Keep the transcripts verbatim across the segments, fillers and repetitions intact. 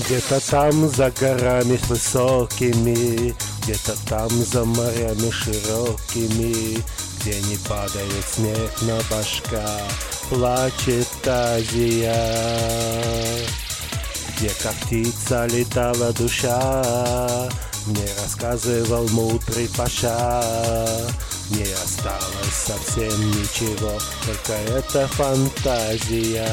Где-то там за горами высокими, где-то там за морями широкими, где не падает снег на башка, плачет Азия. Где как птица летала душа, мне рассказывал мудрый паша. Не осталось совсем ничего, только это фантазия.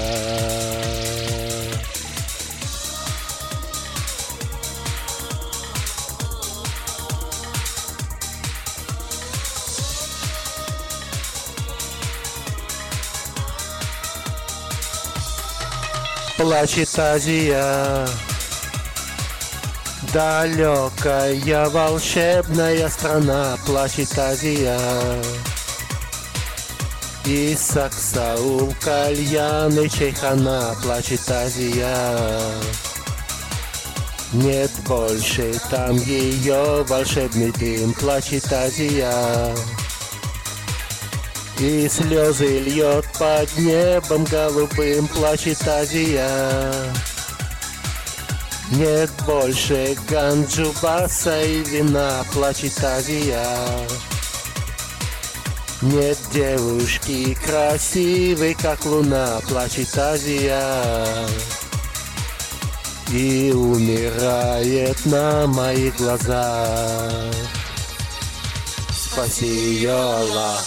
Плачет Азия, далекая волшебная страна, плачет Азия. И Саксаул, кальян и чайхана, плачет Азия. Нет больше там ее волшебный дым, плачет Азия. И слезы льет под небом голубым, плачет Азия. Нет больше ганджубаса и вина, плачет Азия. Нет девушки красивой, как луна, плачет Азия. И умирает на моих глазах. Спаси ее, Аллах.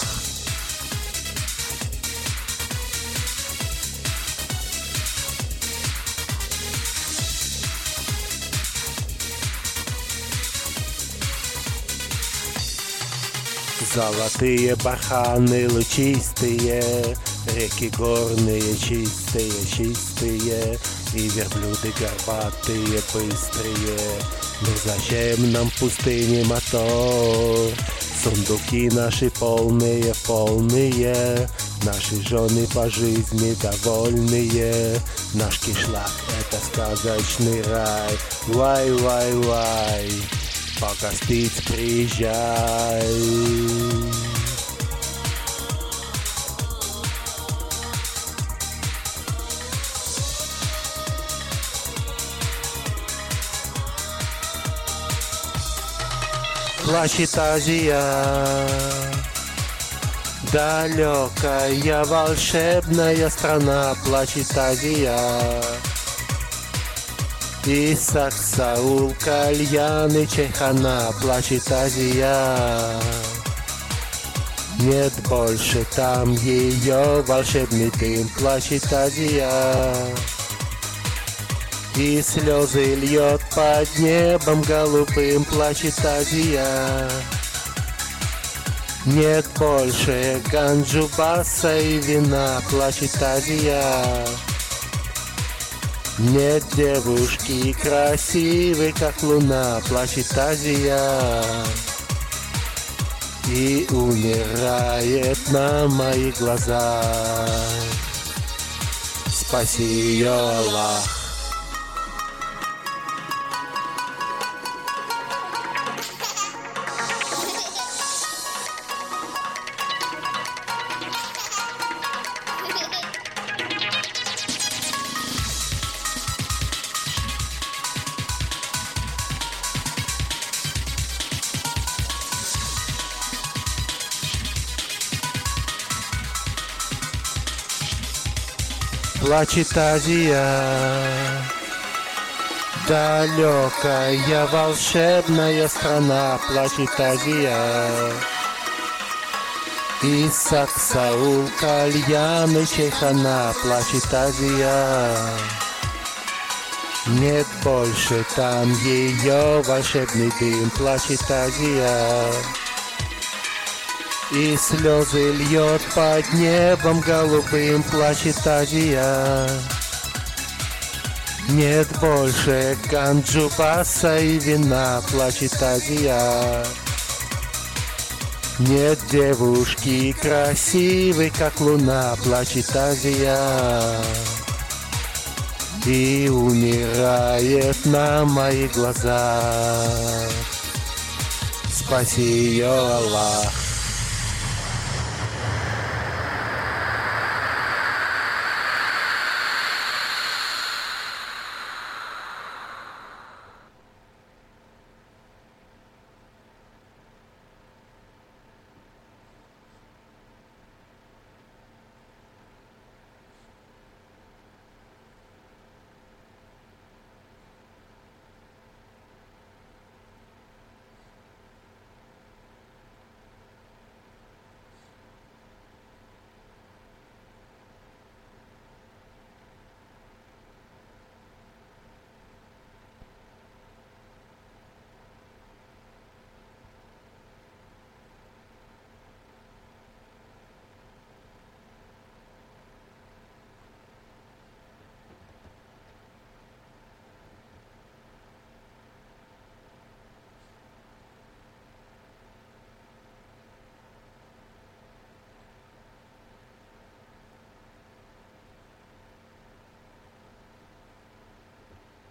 Золотые барханы лучистые, реки горные чистые, чистые, и верблюды горбатые, быстрые. Но зачем нам пустыни мотор? Сундуки наши полные, полные, наши жены по жизни довольные. Наш кишлак — это сказочный рай. Вай, вай, вай, погостить приезжай. Плачет Азия, далекая волшебная страна, плачет Азия. И Саксаул, кальян и чайхана, плачет Азия. Нет больше там ее волшебный дым, плачет Азия. И слезы льет под небом голубым, плачет Азия. Нет больше ганджубаса и вина, плачет Азия. Нет девушки красивой, как луна, плачет Азия. И умирает на моих глазах. Спаси ее, Аллах. Плачет Азия, далекая волшебная страна, плачет Азия. И Саксаул, кальян и чайхана, плачет Азия. Нет больше там ее волшебный дым, плачет Азия. И слезы льет под небом голубым, плачет Азия. Нет больше ганджубаса и вина, плачет Азия. Нет девушки красивой, как луна, плачет Азия. И умирает на моих глазах. Спаси ее, Аллах.